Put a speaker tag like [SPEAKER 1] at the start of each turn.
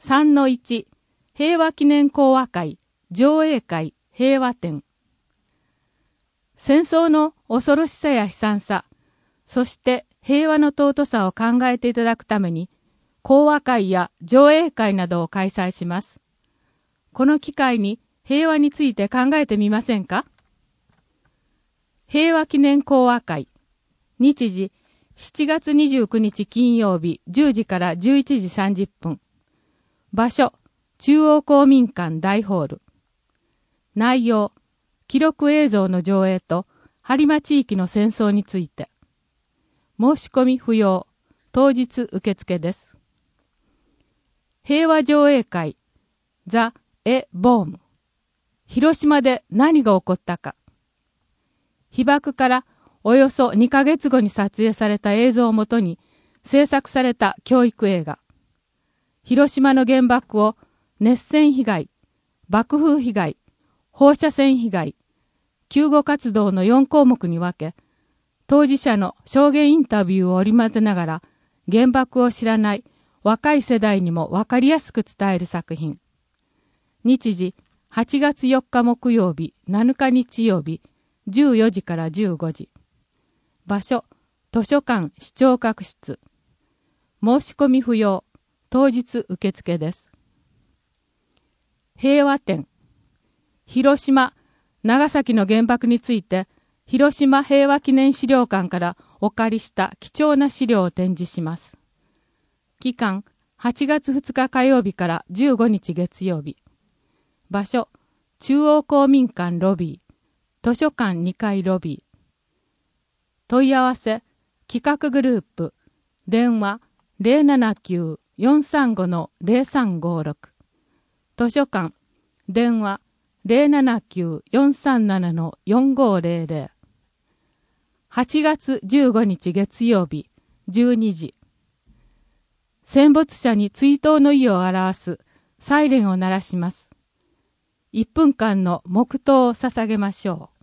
[SPEAKER 1] 3-1 平和記念講話会上映会平和展。戦争の恐ろしさや悲惨さ、そして平和の尊さを考えていただくために講話会や上映会などを開催します。この機会に平和について考えてみませんか？平和記念講話会、日時7月29日金曜日10時から11時30分。場所、中央公民館大ホール。内容、記録映像の上映と播磨地域の戦争について。申し込み不要、当日受付です。平和上映会、ザ・エ・ボーム。広島で何が起こったか。被爆からおよそ2ヶ月後に撮影された映像をもとに制作された教育映画。広島の原爆を熱線被害、爆風被害、放射線被害、救護活動の4項目に分け、当事者の証言インタビューを織り交ぜながら原爆を知らない若い世代にも分かりやすく伝える作品。日時8月4日木曜日、7日日曜日、14時から15時。場所、図書館視聴覚室。申し込み不要、当日受付です。平和展。広島、長崎の原爆について、広島平和記念資料館からお借りした貴重な資料を展示します。期間、8月2日火曜日から15日月曜日。場所、中央公民館ロビー、図書館2階ロビー。問い合わせ、企画グループ、電話 079-435-0356。図書館、電話 079-437-4500。8月15日月曜日、12時。戦没者に追悼の意を表すサイレンを鳴らします。1分間の黙祷を捧げましょう。